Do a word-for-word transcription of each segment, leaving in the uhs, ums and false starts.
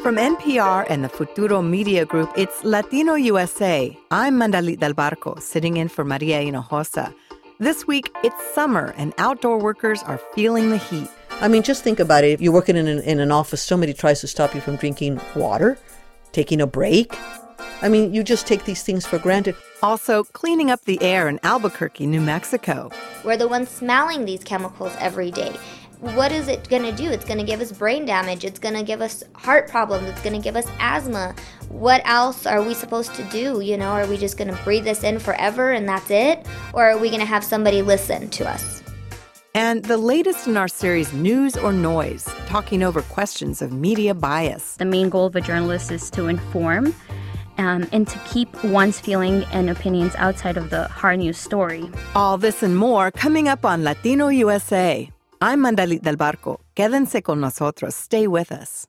From N P R and the Futuro Media Group, it's Latino U S A. I'm Mandalit Del Barco, sitting in for Maria Hinojosa. This week, it's summer, and outdoor workers are feeling the heat. I mean, just think about it. If you're working in an, in an office, somebody tries to stop you from drinking water, taking a break. I mean, you just take these things for granted. Also, cleaning up the air in Albuquerque, New Mexico. We're the ones smelling these chemicals every day. What is it going to do? It's going to give us brain damage. It's going to give us heart problems. It's going to give us asthma. What else are we supposed to do? You know, are we just going to breathe this in forever and that's it? Or are we going to have somebody listen to us? And the latest in our series, News or Noise, talking over questions of media bias. The main goal of a journalist is to inform um, and to keep one's feeling and opinions outside of the hard news story. All this and more coming up on Latino U S A. I'm Mandalit Del Barco. Quédense con nosotros. Stay with us.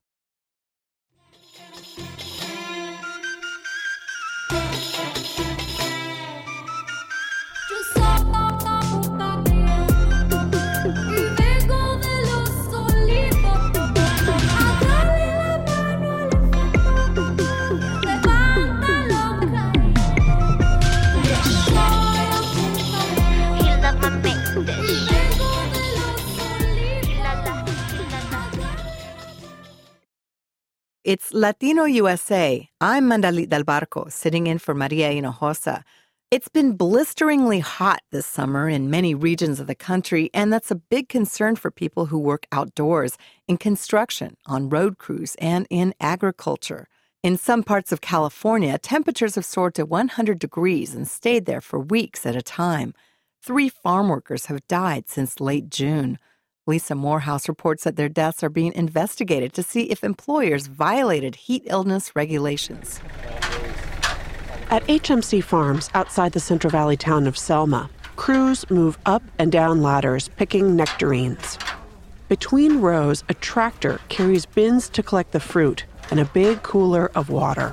It's Latino U S A. I'm Mandalit Del Barco, sitting in for Maria Hinojosa. It's been blisteringly hot this summer in many regions of the country, and that's a big concern for people who work outdoors, in construction, on road crews, and in agriculture. In some parts of California, temperatures have soared to one hundred degrees and stayed there for weeks at a time. Three farm workers have died since late June. Lisa Morehouse reports that their deaths are being investigated to see if employers violated heat illness regulations. At H M C Farms outside the Central Valley town of Selma, crews move up and down ladders picking nectarines. Between rows, a tractor carries bins to collect the fruit and a big cooler of water.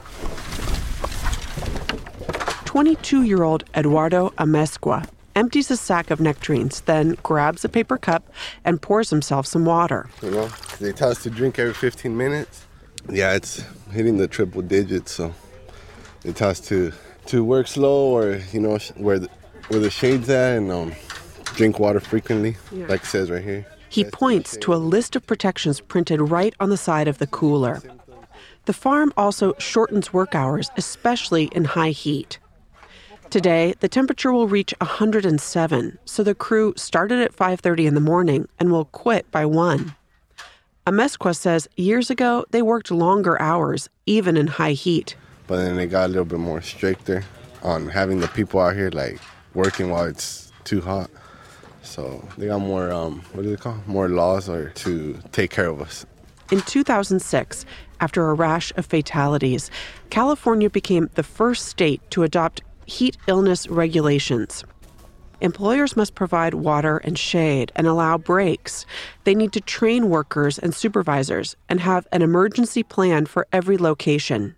twenty-two-year-old Eduardo Amezcua empties a sack of nectarines, then grabs a paper cup and pours himself some water. You know, they tell us to drink every fifteen minutes. Yeah, it's hitting the triple digits, so they tell us to, to work slow or, you know, where the, where the shade's at and um, drink water frequently, yeah. Like it says right here. He points to a list of protections printed right on the side of the cooler. The farm also shortens work hours, especially in high heat. Today, the temperature will reach one hundred seven, so the crew started at five thirty in the morning and will quit by one. Amezcua says years ago, they worked longer hours, even in high heat. But then they got a little bit more stricter on having the people out here, like, working while it's too hot. So they got more, um, what do they call, more laws or to take care of us. In two thousand six, after a rash of fatalities, California became the first state to adopt heat illness regulations. Employers must provide water and shade and allow breaks. They need to train workers and supervisors and have an emergency plan for every location.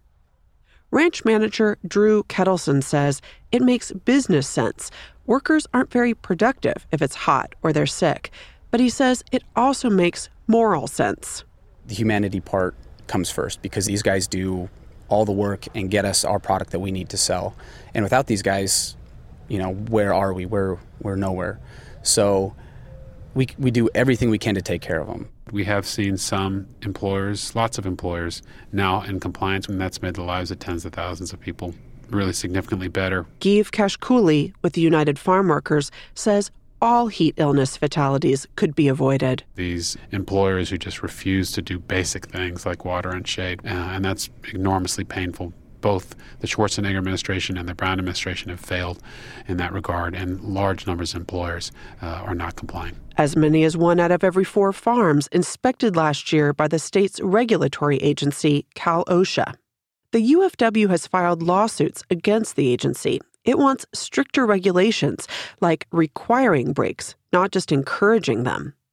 Ranch manager Drew Kettleson says it makes business sense. Workers aren't very productive if it's hot or they're sick, but he says it also makes moral sense. The humanity part comes first because these guys do all the work and get us our product that we need to sell. And without these guys, you know, where are we? We're, we're nowhere. So we we do everything we can to take care of them. We have seen some employers, lots of employers, now in compliance, and that's made the lives of tens of thousands of people really significantly better. Give Kashkuli with the United Farm Workers says all heat illness fatalities could be avoided. These employers who just refuse to do basic things like water and shade, uh, and that's enormously painful. Both the Schwarzenegger administration and the Brown administration have failed in that regard, and large numbers of employers uh, are not complying. As many as one out of every four farms inspected last year by the state's regulatory agency, Cal OSHA. The U F W has filed lawsuits against the agency. It wants stricter regulations, like requiring breaks, not just encouraging them.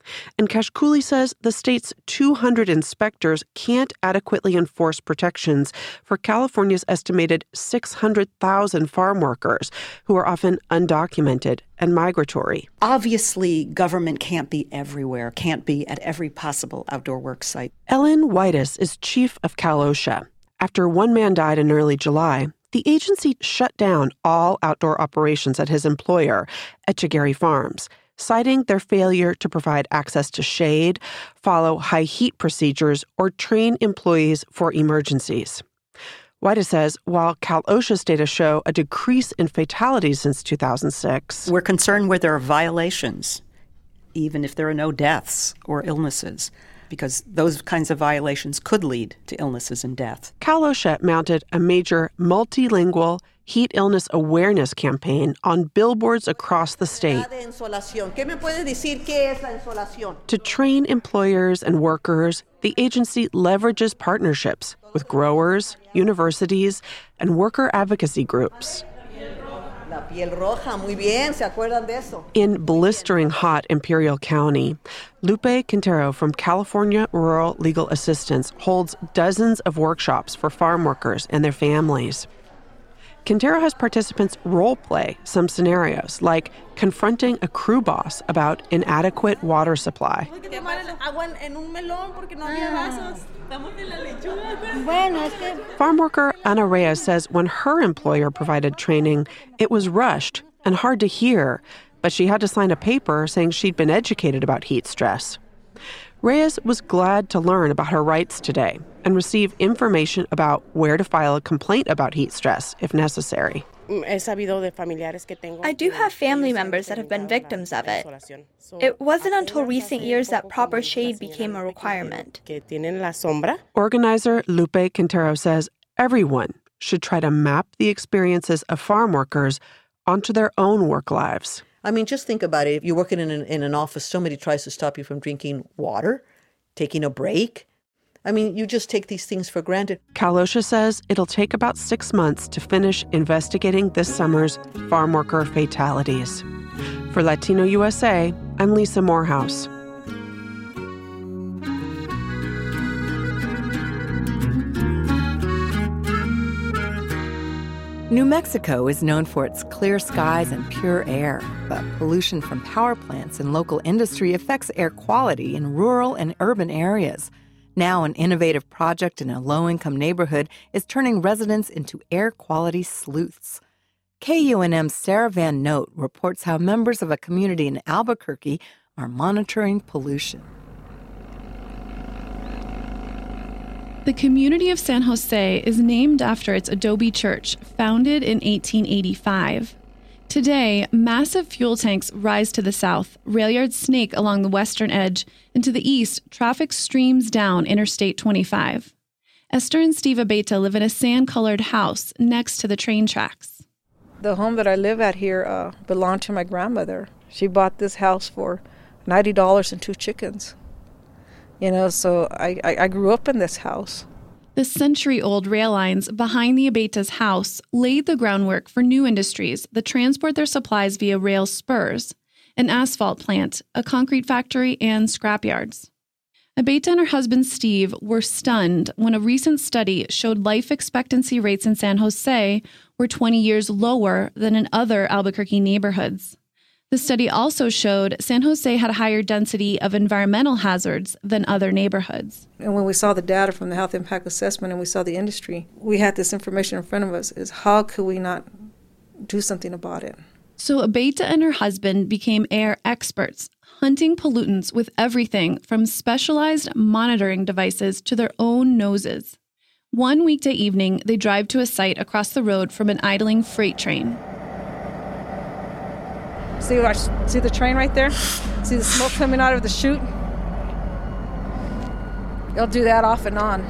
And Kashkuli says the state's two hundred inspectors can't adequately enforce protections for California's estimated six hundred thousand farm workers who are often undocumented and migratory. Obviously, government can't be everywhere, can't be at every possible outdoor work site. Ellen Whitus is chief of Cal OSHA. After one man died in early July, the agency shut down all outdoor operations at his employer, Etchegarry Farms, citing their failure to provide access to shade, follow high heat procedures, or train employees for emergencies. Whitus says while Cal OSHA's data show a decrease in fatalities since two thousand six, we're concerned where there are violations, even if there are no deaths or illnesses, because those kinds of violations could lead to illnesses and death. Cal OSHA mounted a major multilingual heat illness awareness campaign on billboards across the state to train employers and workers. The agency leverages partnerships with growers, universities, and worker advocacy groups. In blistering hot Imperial County, Lupe Quintero from California Rural Legal Assistance holds dozens of workshops for farm workers and their families. Quintero has participants role-play some scenarios, like confronting a crew boss about inadequate water supply. Farm worker Ana Reyes says when her employer provided training, it was rushed and hard to hear, but she had to sign a paper saying she'd been educated about heat stress. Reyes was glad to learn about her rights today and receive information about where to file a complaint about heat stress if necessary. I do have family members that have been victims of it. It wasn't until recent years that proper shade became a requirement. Organizer Lupe Quintero says everyone should try to map the experiences of farm workers onto their own work lives. I mean, just think about it. If you're working in an, in an office, somebody tries to stop you from drinking water, taking a break. I mean, you just take these things for granted. Cal OSHA says it'll take about six months to finish investigating this summer's farm worker fatalities. For Latino U S A, I'm Lisa Morehouse. New Mexico is known for its clear skies and pure air, but pollution from power plants and local industry affects air quality in rural and urban areas. Now, an innovative project in a low-income neighborhood is turning residents into air quality sleuths. K U N M's Sarah Van Note reports how members of a community in Albuquerque are monitoring pollution. The community of San Jose is named after its adobe church, founded in eighteen eighty-five. Today, massive fuel tanks rise to the south, rail yards snake along the western edge, and to the east, traffic streams down Interstate twenty-five. Esther and Steve Abeyta live in a sand-colored house next to the train tracks. The home that I live at here uh, belonged to my grandmother. She bought this house for ninety dollars and two chickens. You know, so I, I, I grew up in this house. The century-old rail lines behind the Abeyta's house laid the groundwork for new industries that transport their supplies via rail spurs, an asphalt plant, a concrete factory, and scrapyards. Abeyta and her husband Steve were stunned when a recent study showed life expectancy rates in San Jose were twenty years lower than in other Albuquerque neighborhoods. The study also showed San Jose had a higher density of environmental hazards than other neighborhoods. And when we saw the data from the health impact assessment and we saw the industry, we had this information in front of us, is how could we not do something about it? So Abeyta and her husband became air experts, hunting pollutants with everything from specialized monitoring devices to their own noses. One weekday evening, they drive to a site across the road from an idling freight train. See, see the train right there? See the smoke coming out of the chute? They'll do that off and on.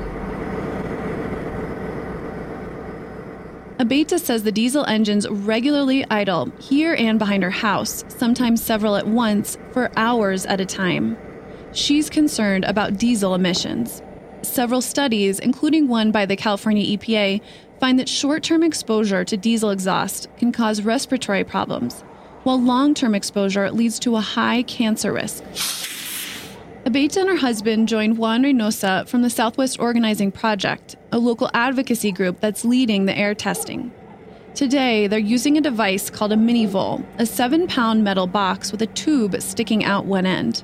Abeyta says the diesel engines regularly idle here and behind her house, sometimes several at once, for hours at a time. She's concerned about diesel emissions. Several studies, including one by the California E P A, find that short-term exposure to diesel exhaust can cause respiratory problems, while long-term exposure leads to a high cancer risk. Abeyta and her husband joined Juan Reynosa from the Southwest Organizing Project, a local advocacy group that's leading the air testing. Today, they're using a device called a mini-vol, a seven-pound metal box with a tube sticking out one end.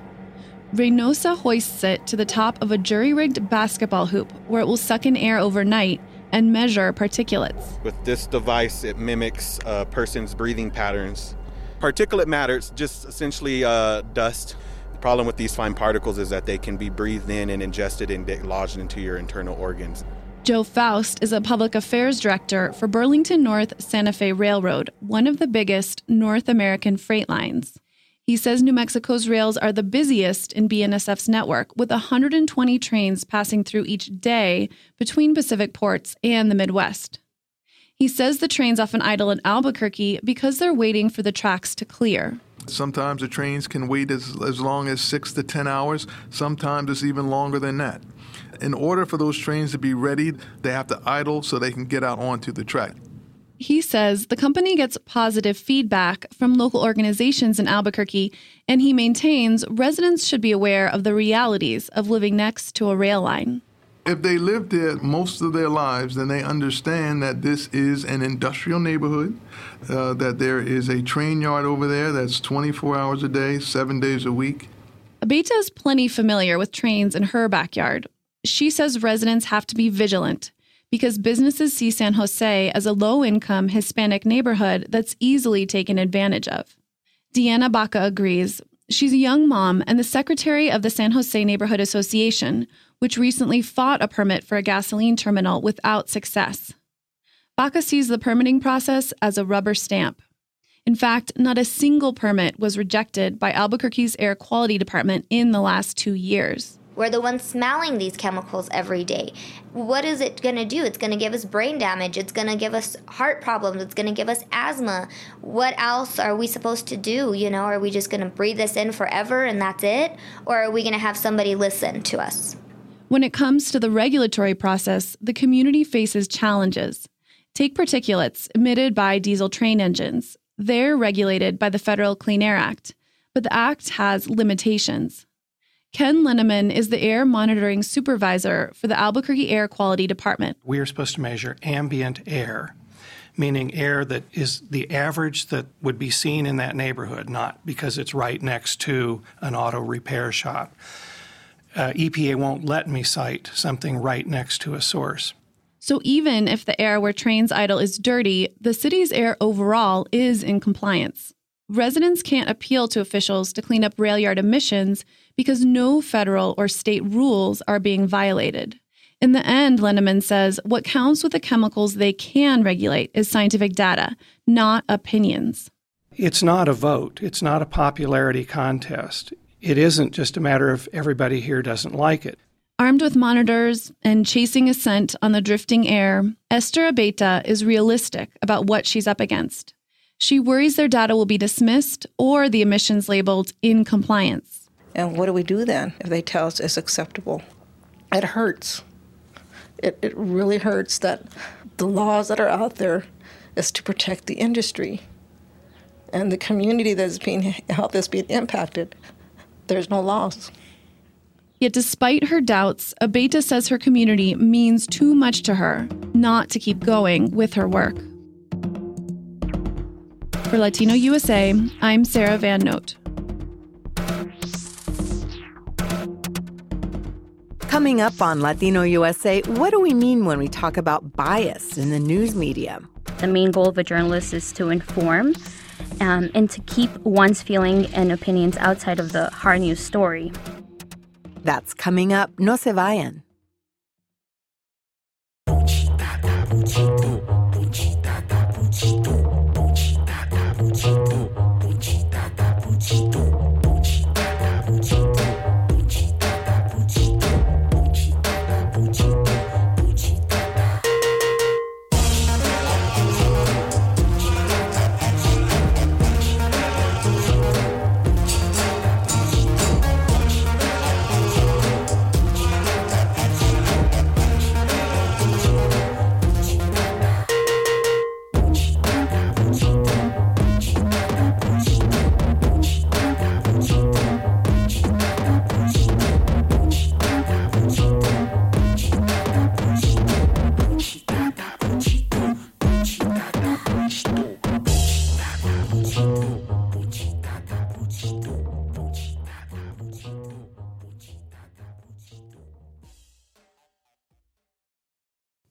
Reynosa hoists it to the top of a jury-rigged basketball hoop where it will suck in air overnight and measure particulates. With this device, it mimics a person's breathing patterns. Particulate matter is just essentially uh, dust. The problem with these fine particles is that they can be breathed in and ingested and lodged into your internal organs. Joe Faust is a public affairs director for Burlington North Santa Fe Railroad, one of the biggest North American freight lines. He says New Mexico's rails are the busiest in B N S F's network, with one hundred twenty trains passing through each day between Pacific ports and the Midwest. He says the trains often idle in Albuquerque because they're waiting for the tracks to clear. Sometimes the trains can wait as, as long as six to ten hours. Sometimes it's even longer than that. In order for those trains to be ready, they have to idle so they can get out onto the track. He says the company gets positive feedback from local organizations in Albuquerque, and he maintains residents should be aware of the realities of living next to a rail line. If they live there most of their lives, then they understand that this is an industrial neighborhood, uh, that there is a train yard over there that's twenty-four hours a day, seven days a week. Abeyta is plenty familiar with trains in her backyard. She says residents have to be vigilant because businesses see San Jose as a low-income Hispanic neighborhood that's easily taken advantage of. Deanna Baca agrees. She's a young mom and the secretary of the San Jose Neighborhood Association, which recently fought a permit for a gasoline terminal without success. Baca sees the permitting process as a rubber stamp. In fact, not a single permit was rejected by Albuquerque's Air Quality Department in the last two years. We're the ones smelling these chemicals every day. What is it going to do? It's going to give us brain damage. It's going to give us heart problems. It's going to give us asthma. What else are we supposed to do? You know, are we just going to breathe this in forever and that's it? Or are we going to have somebody listen to us? When it comes to the regulatory process, the community faces challenges. Take particulates emitted by diesel train engines. They're regulated by the Federal Clean Air Act, but the act has limitations. Ken Linneman is the air monitoring supervisor for the Albuquerque Air Quality Department. We are supposed to measure ambient air, meaning air that is the average that would be seen in that neighborhood, not because it's right next to an auto repair shop. Uh, E P A won't let me cite something right next to a source. So even if the air where trains idle is dirty, the city's air overall is in compliance. Residents can't appeal to officials to clean up rail yard emissions because no federal or state rules are being violated. In the end, Linneman says, what counts with the chemicals they can regulate is scientific data, not opinions. It's not a vote. It's not a popularity contest. It isn't just a matter of everybody here doesn't like it. Armed with monitors and chasing a scent on the drifting air, Esther Abeyta is realistic about what she's up against. She worries their data will be dismissed or the emissions labeled in compliance. And what do we do then if they tell us it's acceptable? It hurts. It, it really hurts that the laws that are out there is to protect the industry and the community that's being health is being impacted. There's no laws. Yet despite her doubts, Abeyta says her community means too much to her not to keep going with her work. For Latino U S A, I'm Sarah Van Note. Coming up on Latino U S A, what do we mean when we talk about bias in the news media? The main goal of a journalist is to inform um, and to keep one's feeling and opinions outside of the hard news story. That's coming up. No se vayan.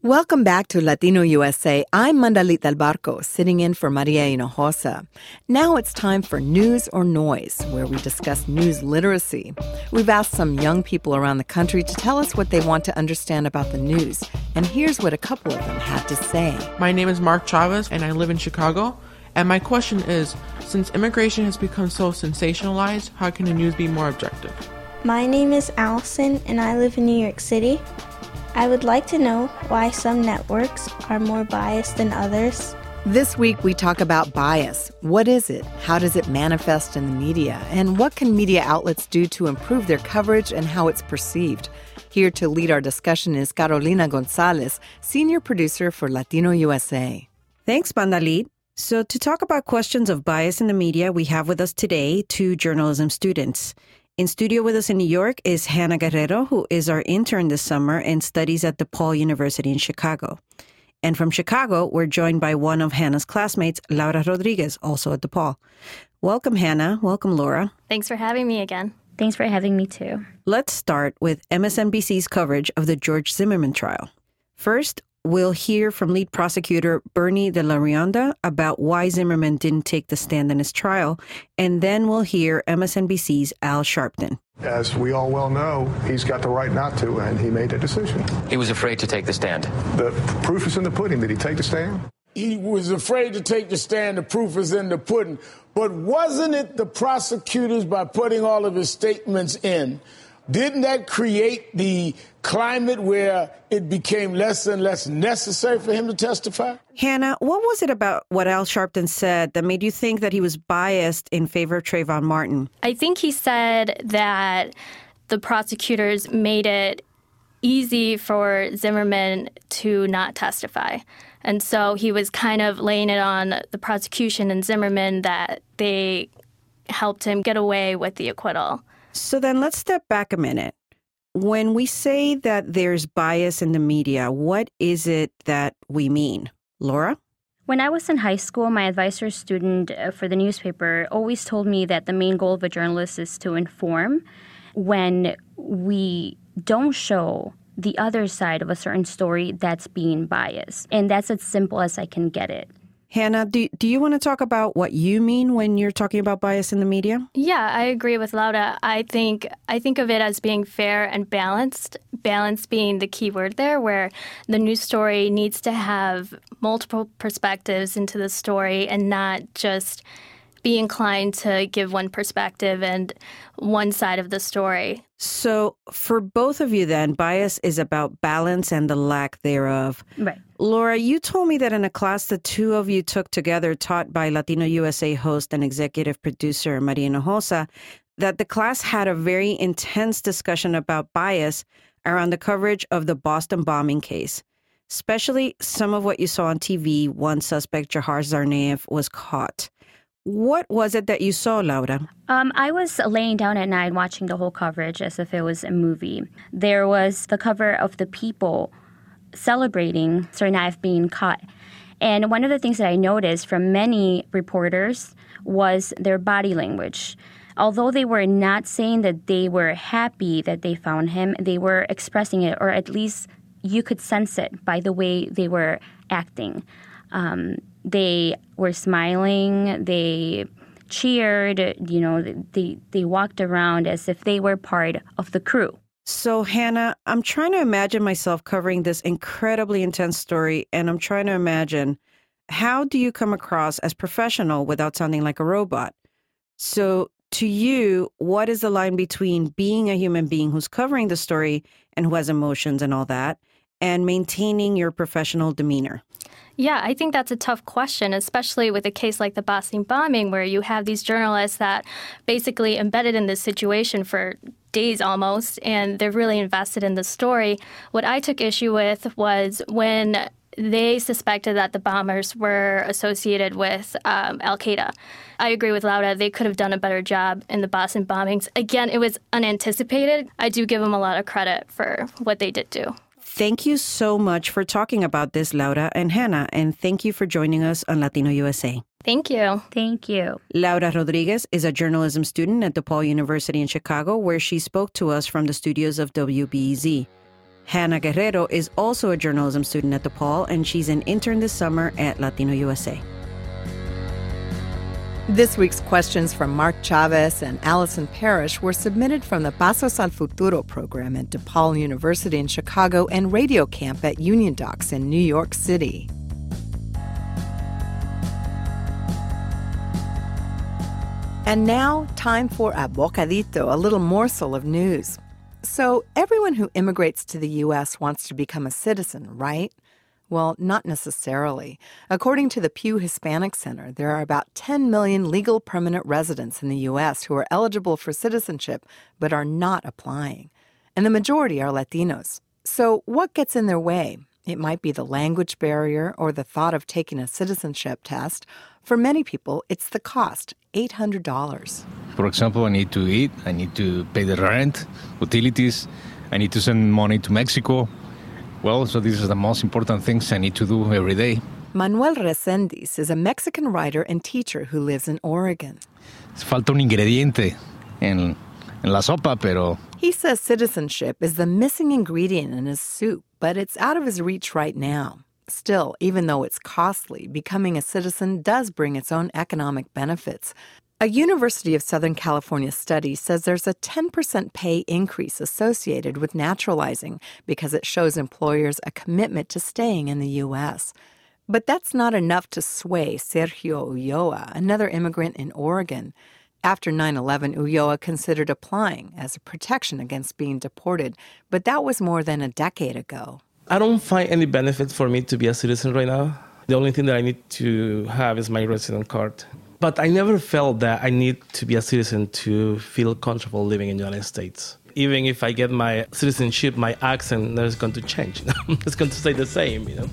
Welcome back to Latino U S A. I'm Mandalit Del Barco, sitting in for Maria Hinojosa. Now it's time for News or Noise, where we discuss news literacy. We've asked some young people around the country to tell us what they want to understand about the news. And here's what a couple of them had to say. My name is Mark Chavez, and I live in Chicago. And my question is, since immigration has become so sensationalized, how can the news be more objective? My name is Allison, and I live in New York City. I would like to know why some networks are more biased than others. This week, we talk about bias. What is it? How does it manifest in the media? And what can media outlets do to improve their coverage and how it's perceived? Here to lead our discussion is Carolina Gonzalez, senior producer for Latino U S A. Thanks, Mandalit. So to talk about questions of bias in the media, we have with us today two journalism students. In studio with us in New York is Hannah Guerrero, who is our intern this summer and studies at DePaul University in Chicago. And from Chicago, we're joined by one of Hannah's classmates, Laura Rodriguez, also at DePaul. Welcome, Hannah. Welcome, Laura. Thanks for having me again. Thanks for having me, too. Let's start with M S N B C's coverage of the George Zimmerman trial. First, we'll hear from lead prosecutor Bernie de la Rionda about why Zimmerman didn't take the stand in his trial, and then we'll hear M S N B C's Al Sharpton. As we all well know, he's got the right not to, and he made a decision. He was afraid to take the stand. The proof is in the pudding. Did he take the stand? He was afraid to take the stand. The proof is in the pudding. But wasn't it the prosecutors, by putting all of his statements in, didn't that create the climate where it became less and less necessary for him to testify? Hannah, what was it about what Al Sharpton said that made you think that he was biased in favor of Trayvon Martin? I think he said that the prosecutors made it easy for Zimmerman to not testify. And so he was kind of laying it on the prosecution and Zimmerman that they helped him get away with the acquittal. So then let's step back a minute. When we say that there's bias in the media, what is it that we mean? Laura? When I was in high school, my advisor student for the newspaper always told me that the main goal of a journalist is to inform. When we don't show the other side of a certain story, that's being biased. And that's as simple as I can get it. Hannah, do, do you want to talk about what you mean when you're talking about bias in the media? Yeah, I agree with Laura. I think I think of it as being fair and balanced, balance being the key word there, where the news story needs to have multiple perspectives into the story and not just be inclined to give one perspective and one side of the story. So for both of you then, bias is about balance and the lack thereof. Right. Laura, you told me that in a class the two of you took together, taught by Latino U S A host and executive producer Maria Hinojosa, that the class had a very intense discussion about bias around the coverage of the Boston bombing case, especially some of what you saw on T V. One suspect, Jahar Tsarnaev, was caught. What was it that you saw, Laura? Um, I was laying down at night watching the whole coverage as if it was a movie. There was the cover of The People celebrating Tsarnaev being caught. And one of the things that I noticed from many reporters was their body language. Although they were not saying that they were happy that they found him, they were expressing it, or at least you could sense it by the way they were acting. Um, they were smiling, they cheered, you know, they, they walked around as if they were part of the crew. So, Hannah, I'm trying to imagine myself covering this incredibly intense story, and I'm trying to imagine, how do you come across as professional without sounding like a robot? So, to you, what is the line between being a human being who's covering the story and who has emotions and all that, and maintaining your professional demeanor? Yeah, I think that's a tough question, especially with a case like the Boston bombing, where you have these journalists that basically embedded in this situation for days almost, and they're really invested in the story. What I took issue with was when they suspected that the bombers were associated with um, Al-Qaeda. I agree with Laura. They could have done a better job in the Boston bombings. Again, it was unanticipated. I do give them a lot of credit for what they did do. Thank you so much for talking about this, Laura and Hannah, and thank you for joining us on Latino U S A. Thank you. Thank you. Laura Rodriguez is a journalism student at DePaul University in Chicago, where she spoke to us from the studios of W B E Z. Hannah Guerrero is also a journalism student at DePaul, and she's an intern this summer at Latino U S A. This week's questions from Mark Chavez and Allison Parrish were submitted from the Pasos al Futuro program at DePaul University in Chicago and Radio Camp at Union Docks in New York City. And now, time for a bocadito, a little morsel of news. So, everyone who immigrates to the U S wants to become a citizen, right? Well, not necessarily. According to the Pew Hispanic Center, there are about ten million legal permanent residents in the U S who are eligible for citizenship but are not applying. And the majority are Latinos. So what gets in their way? It might be the language barrier or the thought of taking a citizenship test. For many people, it's the cost, eight hundred dollars. For example, I need to eat, I need to pay the rent, utilities, I need to send money to Mexico. Well, so these are the most important things I need to do every day. Manuel Resendiz is a Mexican writer and teacher who lives in Oregon. Falta un ingrediente en, en la sopa, pero... He says citizenship is the missing ingredient in his soup, but it's out of his reach right now. Still, even though it's costly, becoming a citizen does bring its own economic benefits. A University of Southern California study says there's a ten percent pay increase associated with naturalizing because it shows employers a commitment to staying in the U S. But that's not enough to sway Sergio Ulloa, another immigrant in Oregon. After nine eleven, Ulloa considered applying as a protection against being deported, but that was more than a decade ago. I don't find any benefit for me to be a citizen right now. The only thing that I need to have is my resident card. But I never felt that I need to be a citizen to feel comfortable living in the United States. Even if I get my citizenship, my accent is going to change. It's going to stay the same, you know.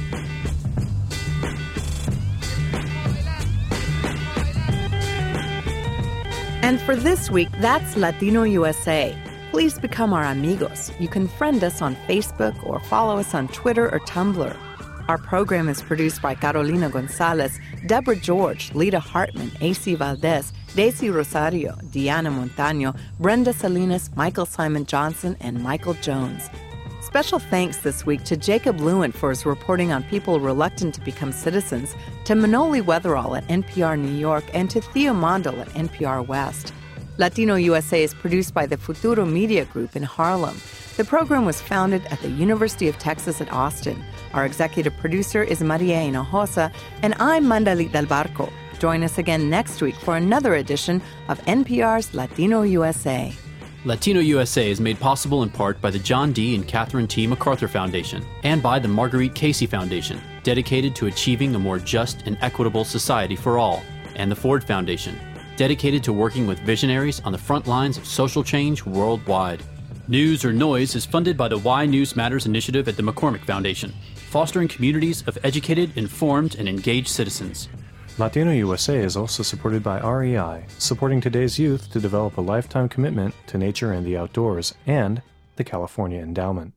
And for this week, that's Latino U S A. Please become our amigos. You can friend us on Facebook or follow us on Twitter or Tumblr. Our program is produced by Carolina Gonzalez, Deborah George, Lita Hartman, A C Valdez, Daisy Rosario, Diana Montaño, Brenda Salinas, Michael Simon Johnson, and Michael Jones. Special thanks this week to Jacob Lewin for his reporting on people reluctant to become citizens, to Manoli Weatherall at N P R New York, and to Theo Mondel at N P R West. Latino U S A is produced by the Futuro Media Group in Harlem. The program was founded at the University of Texas at Austin. Our executive producer is Maria Hinojosa, and I'm Mandalit Del Barco. Join us again next week for another edition of N P R's Latino U S A. Latino U S A is made possible in part by the John D. and Catherine T. MacArthur Foundation and by the Marguerite Casey Foundation, dedicated to achieving a more just and equitable society for all, and the Ford Foundation, dedicated to working with visionaries on the front lines of social change worldwide. News or Noise is funded by the Why News Matters initiative at the McCormick Foundation, fostering communities of educated, informed, and engaged citizens. Latino U S A is also supported by R E I, supporting today's youth to develop a lifetime commitment to nature and the outdoors, and the California Endowment.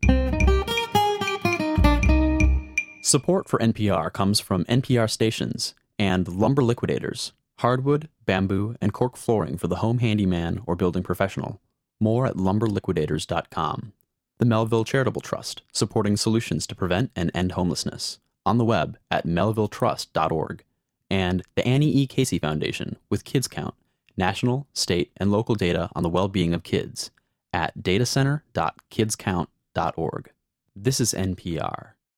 Support for N P R comes from N P R stations and Lumber Liquidators, hardwood, bamboo, and cork flooring for the home handyman or building professional. More at lumber liquidators dot com. The Melville Charitable Trust, supporting solutions to prevent and end homelessness. On the web at melville trust dot org. And the Annie E. Casey Foundation with Kids Count, national, state, and local data on the well-being of kids at datacenter dot kids count dot org. This is N P R.